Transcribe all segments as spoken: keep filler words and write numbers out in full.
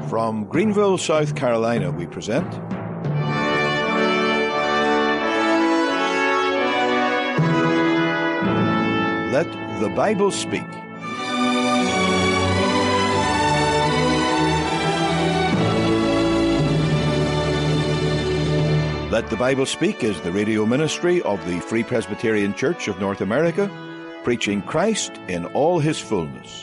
From Greenville, South Carolina, we present Let the Bible Speak. Let the Bible Speak is the radio ministry of the Free Presbyterian Church of North America, preaching Christ in all his fullness.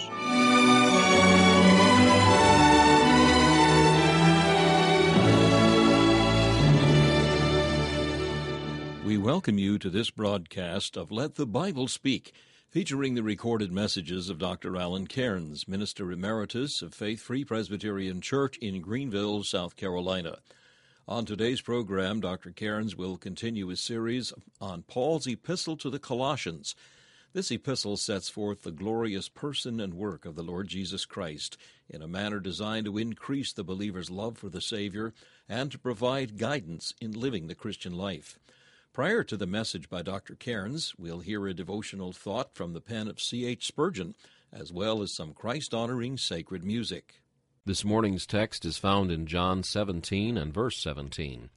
We welcome you to this broadcast of Let the Bible Speak, featuring the recorded messages of Doctor Alan Cairns, Minister Emeritus of Faith Free Presbyterian Church in Greenville, South Carolina. On today's program, Doctor Cairns will continue his series on Paul's epistle to the Colossians. This epistle sets forth the glorious person and work of the Lord Jesus Christ in a manner designed to increase the believer's love for the Savior and to provide guidance in living the Christian life. Prior to the message by Doctor Cairns, we'll hear a devotional thought from the pen of C H Spurgeon, as well as some Christ-honoring sacred music. This morning's text is found in John seventeen and verse seventeen.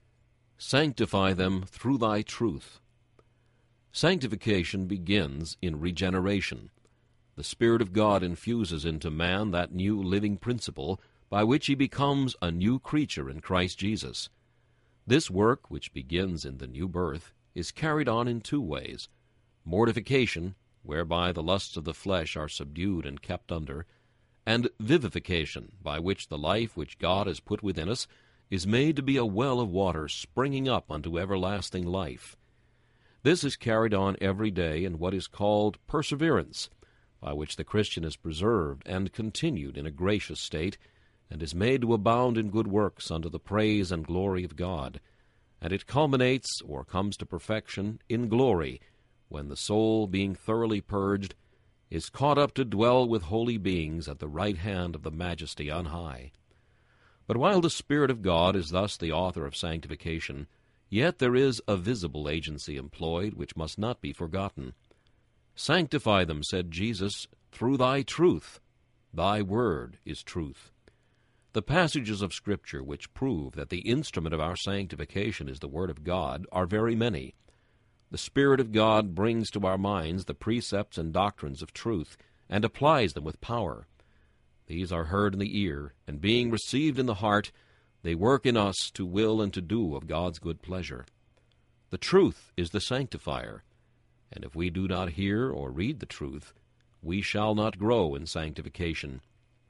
Sanctify them through thy truth. Sanctification begins in regeneration. The Spirit of God infuses into man that new living principle by which he becomes a new creature in Christ Jesus. This work, which begins in the new birth, is carried on in two ways: mortification, whereby the lusts of the flesh are subdued and kept under, and vivification, by which the life which God has put within us is made to be a well of water springing up unto everlasting life. This is carried on every day in what is called perseverance, by which the Christian is preserved and continued in a gracious state, and is made to abound in good works unto the praise and glory of God. And it culminates, or comes to perfection, in glory, when the soul, being thoroughly purged, is caught up to dwell with holy beings at the right hand of the Majesty on high. But while the Spirit of God is thus the author of sanctification, yet there is a visible agency employed which must not be forgotten. Sanctify them, said Jesus, through thy truth. Thy word is truth. The passages of Scripture which prove that the instrument of our sanctification is the Word of God are very many. The Spirit of God brings to our minds the precepts and doctrines of truth, and applies them with power. These are heard in the ear, and being received in the heart, they work in us to will and to do of God's good pleasure. The truth is the sanctifier, and if we do not hear or read the truth, we shall not grow in sanctification.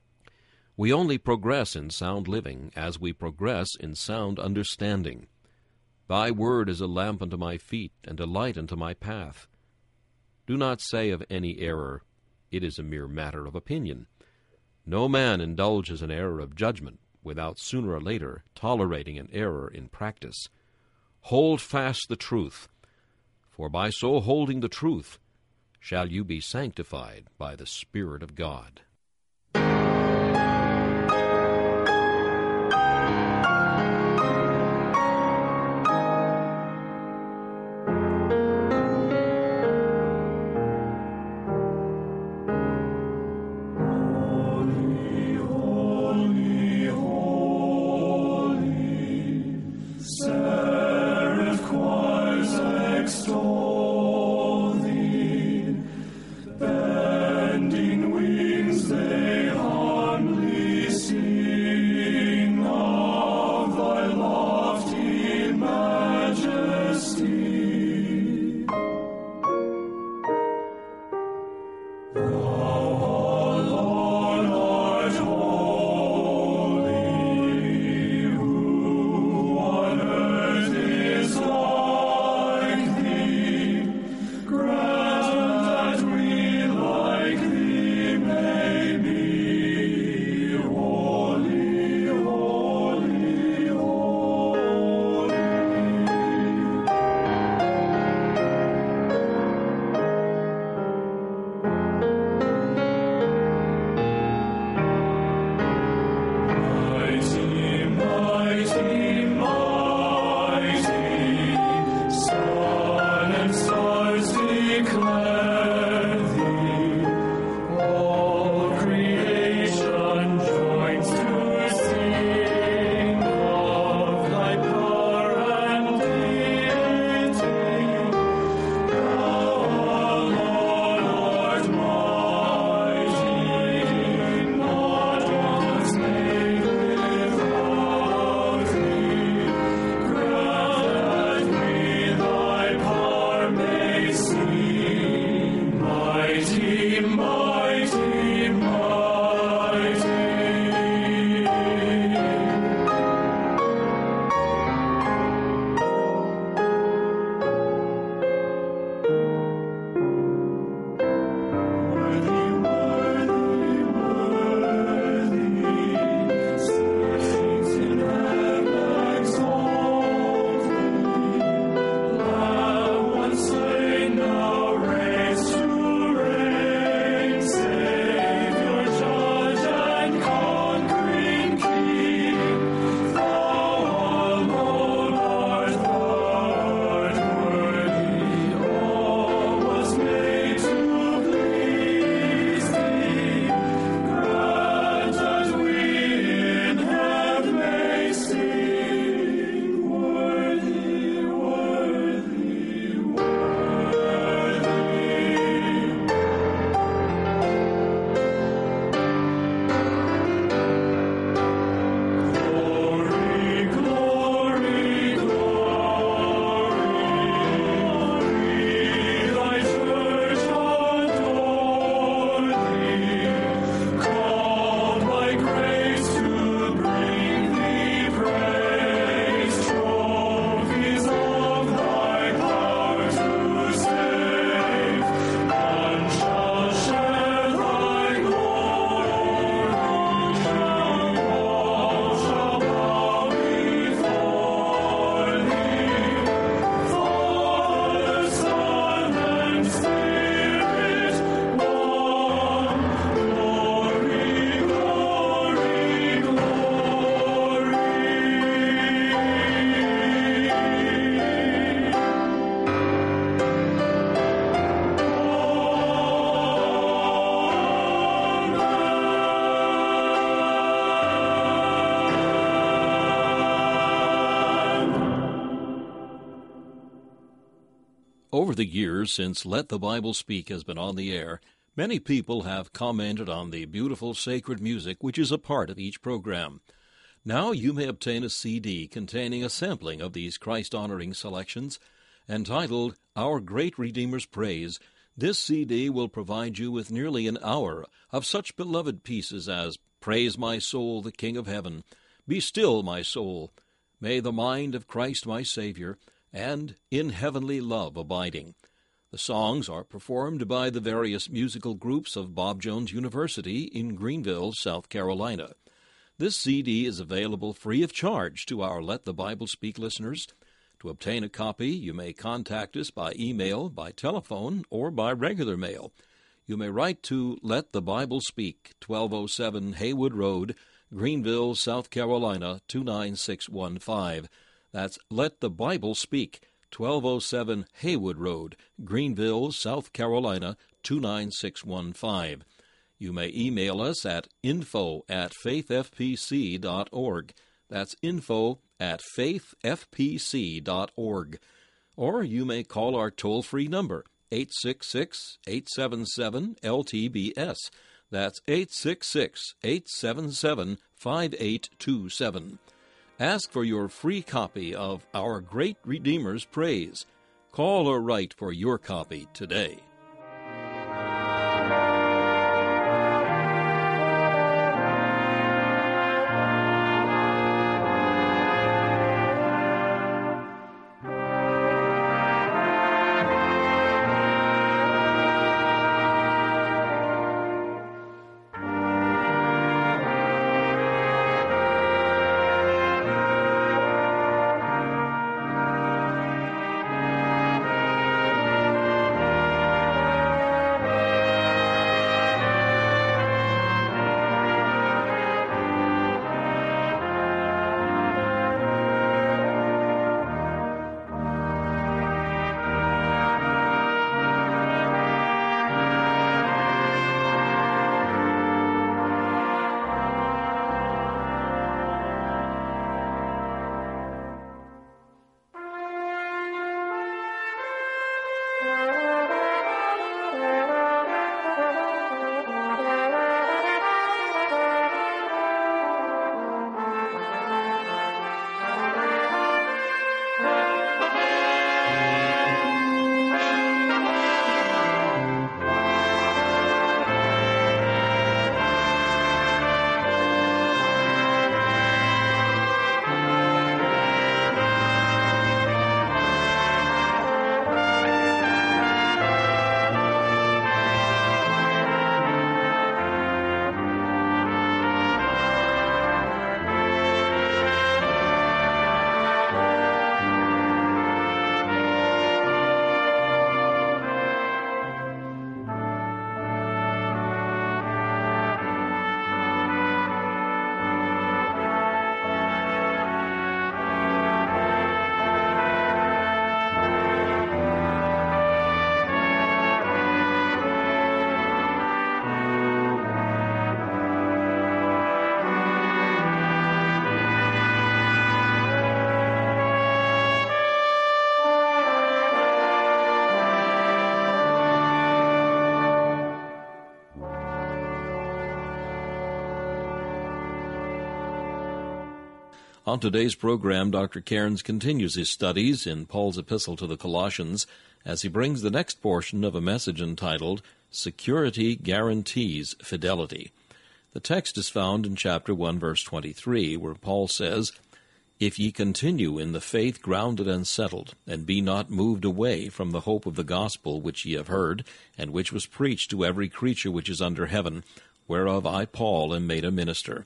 We only progress in sound living as we progress in sound understanding. Thy word is a lamp unto my feet, and a light unto my path. Do not say of any error, it is a mere matter of opinion. No man indulges an error of judgment without sooner or later tolerating an error in practice. Hold fast the truth, for by so holding the truth shall you be sanctified by the Spirit of God. Bending wings the years since Let the Bible Speak has been on the air, many people have commented on the beautiful sacred music which is a part of each program. Now you may obtain a C D containing a sampling of these Christ-honoring selections. Entitled Our Great Redeemer's Praise, this C D will provide you with nearly an hour of such beloved pieces as Praise My Soul, the King of Heaven, Be Still, My Soul, May the Mind of Christ My Savior, and In Heavenly Love Abiding. The songs are performed by the various musical groups of Bob Jones University in Greenville, South Carolina. This C D is available free of charge to our Let the Bible Speak listeners. To obtain a copy, you may contact us by email, by telephone, or by regular mail. You may write to Let the Bible Speak, twelve oh seven Haywood Road, Greenville, South Carolina, two nine six one five. That's Let the Bible Speak, twelve oh seven Haywood Road, Greenville, South Carolina, two nine six one five. You may email us at info at faithfpc dot org. That's info at faithfpc dot org. Or you may call our toll-free number, eight six six, eight seven seven, L T B S. That's eight six six, eight seven seven, five eight two seven. Ask for your free copy of Our Great Redeemer's Praise. Call or write for your copy today. On today's program, Doctor Cairns continues his studies in Paul's epistle to the Colossians as he brings the next portion of a message entitled, Security Guarantees Fidelity. The text is found in chapter one, verse twenty-three, where Paul says, If ye continue in the faith grounded and settled, and be not moved away from the hope of the gospel which ye have heard, and which was preached to every creature which is under heaven, whereof I, Paul, am made a minister.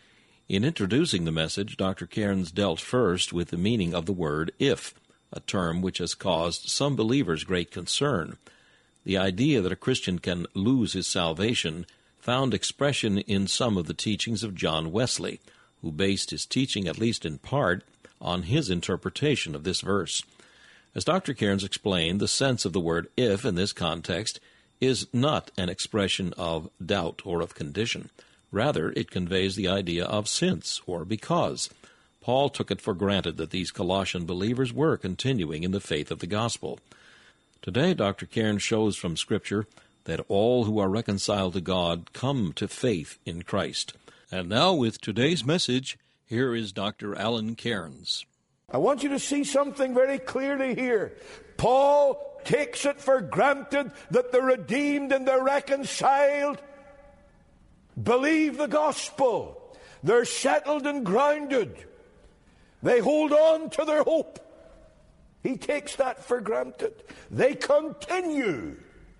In introducing the message, Doctor Cairns dealt first with the meaning of the word if, a term which has caused some believers great concern. The idea that a Christian can lose his salvation found expression in some of the teachings of John Wesley, who based his teaching, at least in part, on his interpretation of this verse. As Doctor Cairns explained, the sense of the word if in this context is not an expression of doubt or of condition. Rather, it conveys the idea of since or because. Paul took it for granted that these Colossian believers were continuing in the faith of the gospel. Today, Doctor Cairns shows from Scripture that all who are reconciled to God come to faith in Christ. And now, with today's message, here is Doctor Alan Cairns. I want you to see something very clearly here. Paul takes it for granted that the redeemed and the reconciled believe the gospel. They're settled and grounded. They hold on to their hope. He takes that for granted. They continue.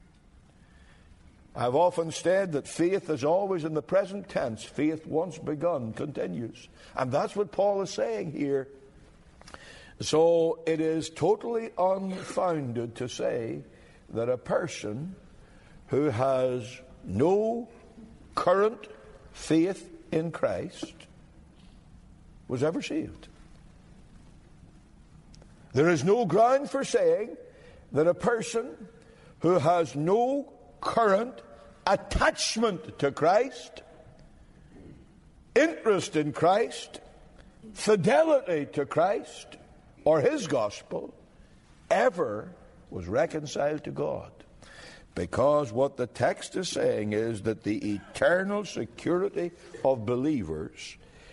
I've often said that faith is always in the present tense. Faith once begun continues. And that's what Paul is saying here. So it is totally unfounded to say that a person who has no current faith in Christ was ever saved. There is no ground for saying that a person who has no current attachment to Christ, interest in Christ, fidelity to Christ, or his gospel, ever was reconciled to God. Because what the text is saying is that the eternal security of believers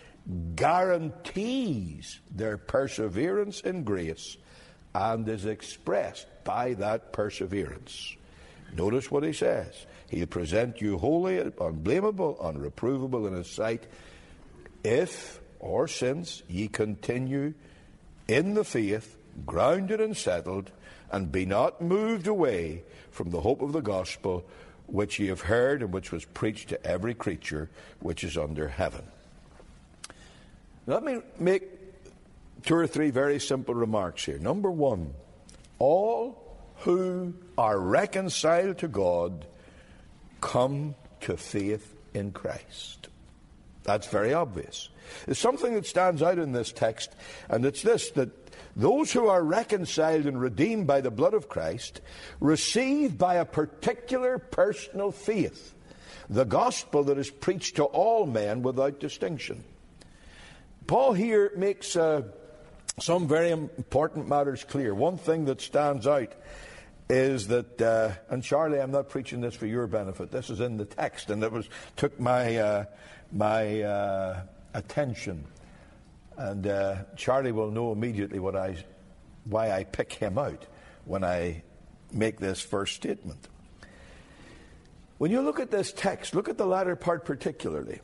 guarantees their perseverance in grace and is expressed by that perseverance. Notice what he says. He'll present you holy, unblameable, unreprovable in his sight, if or since ye continue in the faith, grounded and settled, and be not moved away from the hope of the gospel, which ye have heard and which was preached to every creature which is under heaven. Let me make two or three very simple remarks here. Number one, all who are reconciled to God come to faith in Christ. That's very obvious. There's something that stands out in this text, and it's this, that those who are reconciled and redeemed by the blood of Christ receive by a particular personal faith the gospel that is preached to all men without distinction. Paul here makes uh, some very important matters clear. One thing that stands out is that, uh, and Charlie, I'm not preaching this for your benefit. This is in the text, and it was took my uh, my uh, attention. And uh, Charlie will know immediately what I, why I pick him out when I make this first statement. When you look at this text, look at the latter part particularly.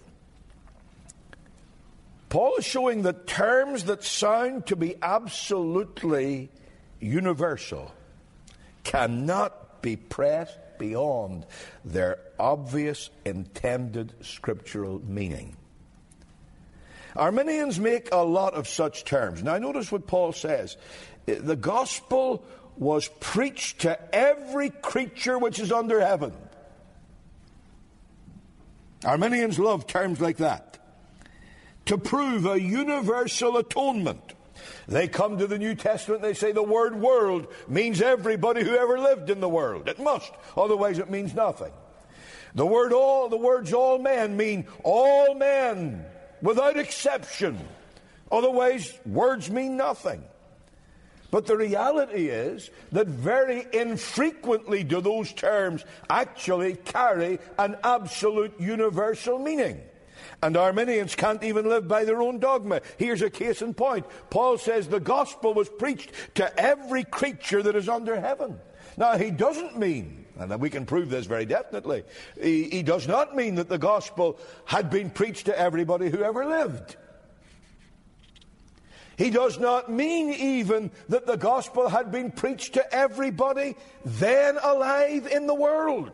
Paul is showing that terms that sound to be absolutely universal cannot be pressed beyond their obvious intended scriptural meaning. Arminians make a lot of such terms. Now notice what Paul says. The gospel was preached to every creature which is under heaven. Arminians love terms like that. To prove a universal atonement. They come to the New Testament, they say the word world means everybody who ever lived in the world. It must, otherwise it means nothing. The word all, the words all men mean all men, without exception. Otherwise, words mean nothing. But the reality is that very infrequently do those terms actually carry an absolute universal meaning. And Arminians can't even live by their own dogma. Here's a case in point. Paul says the gospel was preached to every creature that is under heaven. Now, he doesn't mean, and we can prove this very definitely, he, he does not mean that the gospel had been preached to everybody who ever lived. He does not mean even that the gospel had been preached to everybody then alive in the world.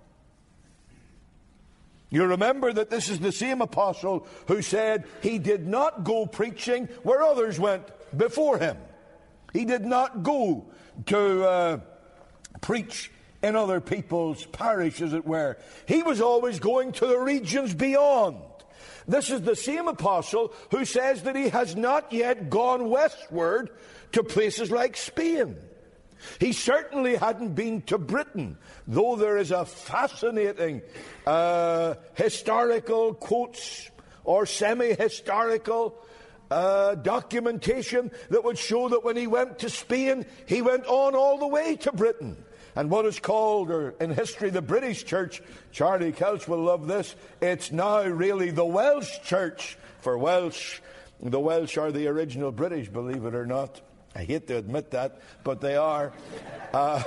You remember that this is the same apostle who said he did not go preaching where others went before him. He did not go to uh, preach in other people's parish, as it were. He was always going to the regions beyond. This is the same apostle who says that he has not yet gone westward to places like Spain. He certainly hadn't been to Britain, though there is a fascinating uh, historical quotes or semi-historical uh, documentation that would show that when he went to Spain, he went on all the way to Britain. And what is called, or in history, the British Church, Charlie Kelch will love this, it's now really the Welsh Church. For Welsh, the Welsh are the original British, believe it or not. I hate to admit that, but they are. Uh,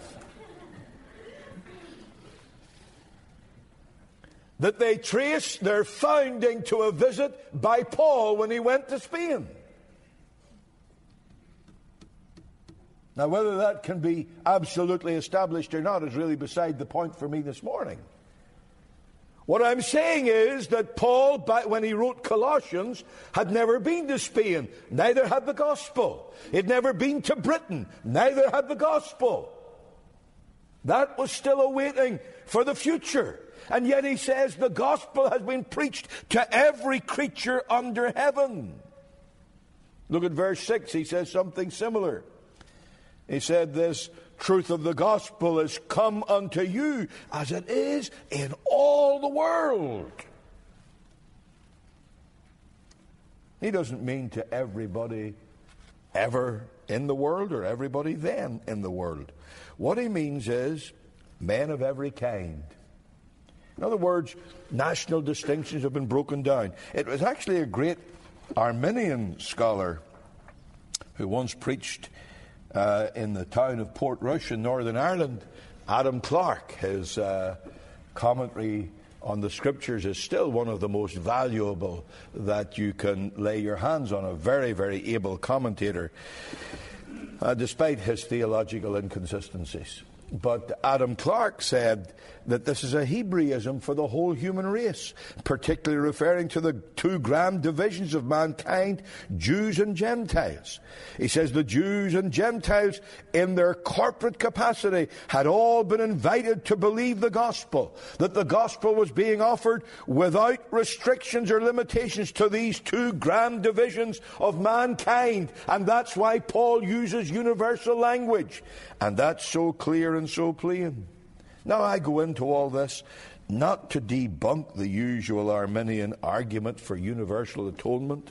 that they trace their founding to a visit by Paul when he went to Spain. Now, whether that can be absolutely established or not is really beside the point for me this morning. What I'm saying is that Paul, when he wrote Colossians, had never been to Spain. Neither had the gospel. He'd never been to Britain. Neither had the gospel. That was still awaiting for the future. And yet he says the gospel has been preached to every creature under heaven. Look at verse six. He says something similar. He said, this truth of the gospel is come unto you as it is in all the world. He doesn't mean to everybody ever in the world or everybody then in the world. What he means is men of every kind. In other words, national distinctions have been broken down. It was actually a great Arminian scholar who once preached uh, in the town of Portrush in Northern Ireland, Adam Clarke. His uh, commentary on the Scriptures is still one of the most valuable that you can lay your hands on. A very, very able commentator, uh, despite his theological inconsistencies. But Adam Clarke said that this is a Hebraism for the whole human race, particularly referring to the two grand divisions of mankind, Jews and Gentiles. He says the Jews and Gentiles, in their corporate capacity, had all been invited to believe the gospel, that the gospel was being offered without restrictions or limitations to these two grand divisions of mankind. And that's why Paul uses universal language. And that's so clear and so plain. Now, I go into all this not to debunk the usual Arminian argument for universal atonement.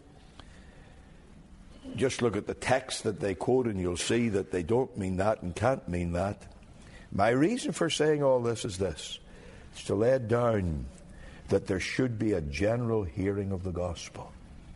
Just look at the text that they quote and you'll see that they don't mean that and can't mean that. My reason for saying all this is this. It's to lay down that there should be a general hearing of the gospel.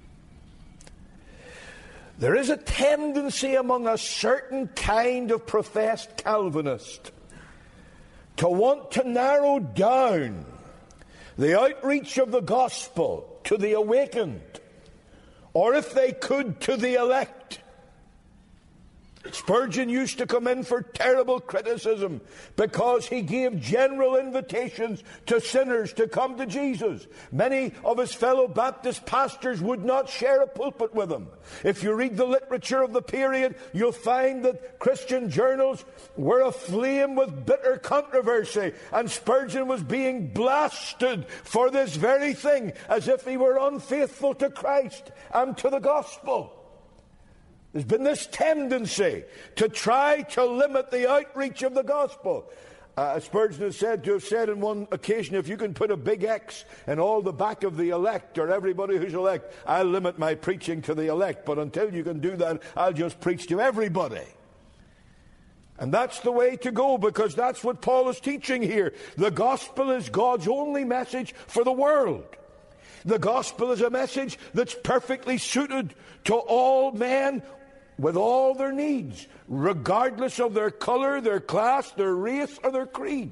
There is a tendency among a certain kind of professed Calvinist to want to narrow down the outreach of the gospel to the awakened, or if they could, to the elect. Spurgeon used to come in for terrible criticism because he gave general invitations to sinners to come to Jesus. Many of his fellow Baptist pastors would not share a pulpit with him. If you read the literature of the period, you'll find that Christian journals were aflame with bitter controversy, and Spurgeon was being blasted for this very thing, as if he were unfaithful to Christ and to the gospel. There's been this tendency to try to limit the outreach of the gospel. Uh, Spurgeon is said to have said on one occasion, if you can put a big X in all the back of the elect, or everybody who's elect, I'll limit my preaching to the elect. But until you can do that, I'll just preach to everybody. And that's the way to go, because that's what Paul is teaching here. The gospel is God's only message for the world. The gospel is a message that's perfectly suited to all men with all their needs, regardless of their color, their class, their race, or their creed.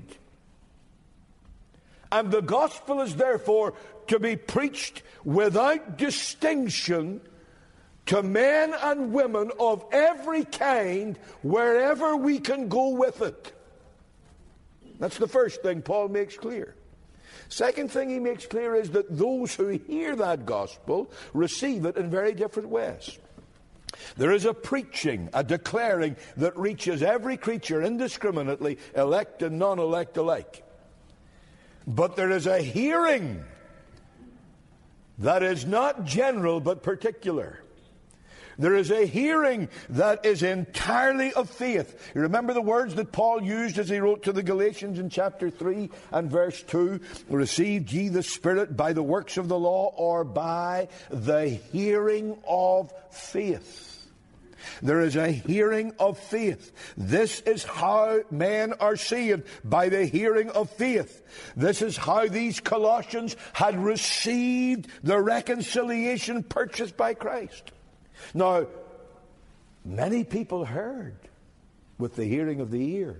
And the gospel is therefore to be preached without distinction to men and women of every kind, wherever we can go with it. That's the first thing Paul makes clear. Second thing he makes clear is that those who hear that gospel receive it in very different ways. There is a preaching, a declaring that reaches every creature indiscriminately, elect and non-elect alike. But there is a hearing that is not general but particular. There is a hearing that is entirely of faith. You remember the words that Paul used as he wrote to the Galatians in chapter three and verse two? Received ye the Spirit by the works of the law or by the hearing of faith? There is a hearing of faith. This is how men are saved, by the hearing of faith. This is how these Colossians had received the reconciliation purchased by Christ. Now, many people heard with the hearing of the ear.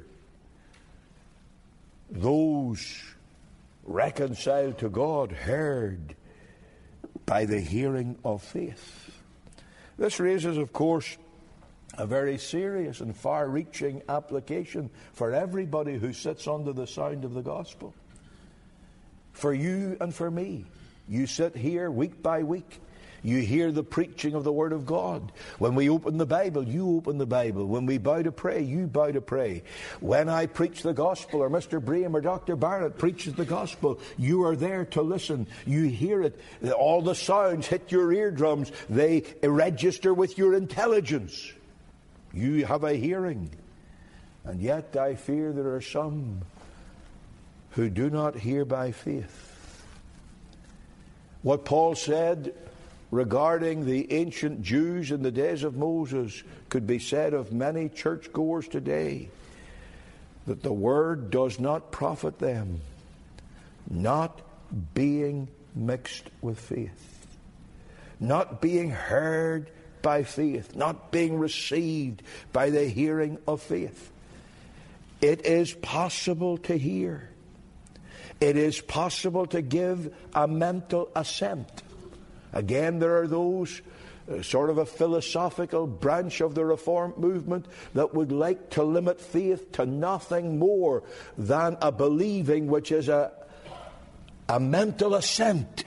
Those reconciled to God heard by the hearing of faith. This raises, of course, a very serious and far-reaching application for everybody who sits under the sound of the gospel. For you and for me. You sit here week by week. You hear the preaching of the Word of God. When we open the Bible, you open the Bible. When we bow to pray, you bow to pray. When I preach the gospel, or Mister Braham or Doctor Barrett preaches the gospel, you are there to listen. You hear it. All the sounds hit your eardrums. They register with your intelligence. You have a hearing. And yet I fear there are some who do not hear by faith. What Paul said regarding the ancient Jews in the days of Moses could be said of many churchgoers today, that the word does not profit them, not being mixed with faith, not being heard by faith, not being received by the hearing of faith. It is possible to hear. It is possible to give a mental assent. Again, there are those, uh, sort of a philosophical branch of the Reformed movement, that would like to limit faith to nothing more than a believing which is a, a mental assent,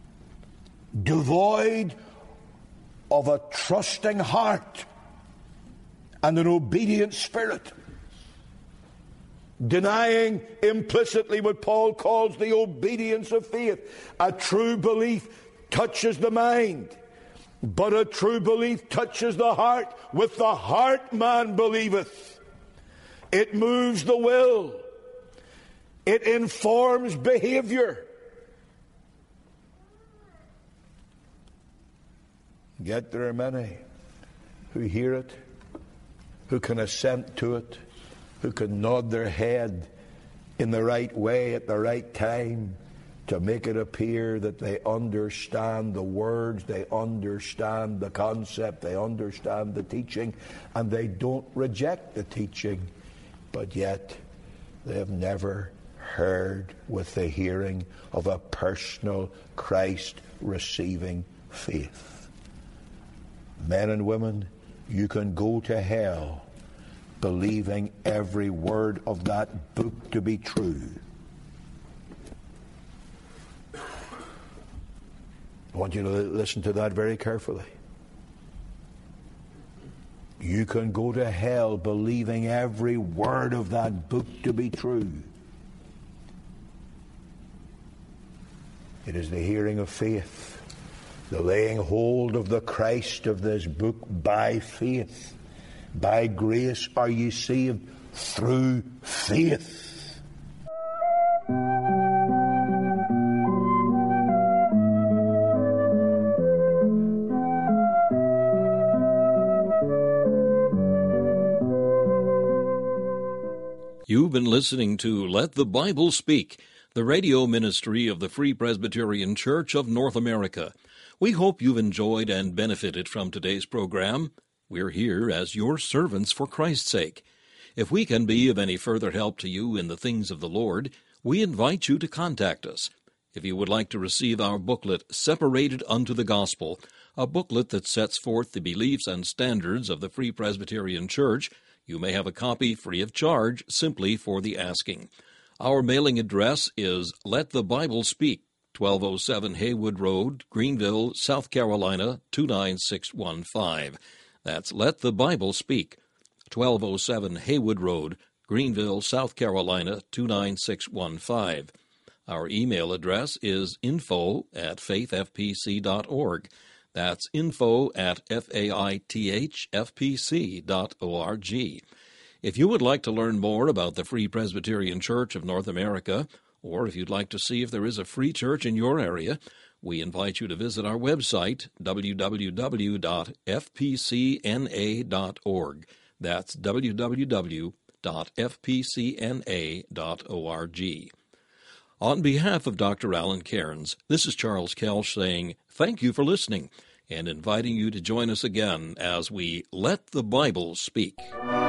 devoid of a trusting heart and an obedient spirit, denying implicitly what Paul calls the obedience of faith. A true belief touches the mind, but a true belief touches the heart. With the heart man believeth. It moves the will. It informs behavior. Yet there are many who hear it, who can assent to it, who can nod their head in the right way at the right time to make it appear that they understand the words, they understand the concept, they understand the teaching, and they don't reject the teaching, but yet they have never heard with the hearing of a personal Christ-receiving faith. Men and women, you can go to hell believing every word of that book to be true. I want you to listen to that very carefully. You can go to hell believing every word of that book to be true. It is the hearing of faith, the laying hold of the Christ of this book by faith. By grace are ye saved through faith. You've been listening to Let the Bible Speak, the radio ministry of the Free Presbyterian Church of North America. We hope you've enjoyed and benefited from today's program. We're here as your servants for Christ's sake. If we can be of any further help to you in the things of the Lord, we invite you to contact us. If you would like to receive our booklet, Separated Unto the Gospel, a booklet that sets forth the beliefs and standards of the Free Presbyterian Church, you may have a copy free of charge simply for the asking. Our mailing address is Let the Bible Speak, twelve oh seven Haywood Road, Greenville, South Carolina, two nine six one five. That's Let the Bible Speak, twelve oh seven Haywood Road, Greenville, South Carolina, two nine six one five. Our email address is info at faith f p c dot org. That's info at faithfpc dot org. If you would like to learn more about the Free Presbyterian Church of North America, or if you'd like to see if there is a free church in your area, we invite you to visit our website, w w w dot f p c n a dot org. That's w w w dot f p c n a dot org. On behalf of Doctor Alan Cairns, this is Charles Kelsch saying thank you for listening and inviting you to join us again as we Let the Bible Speak.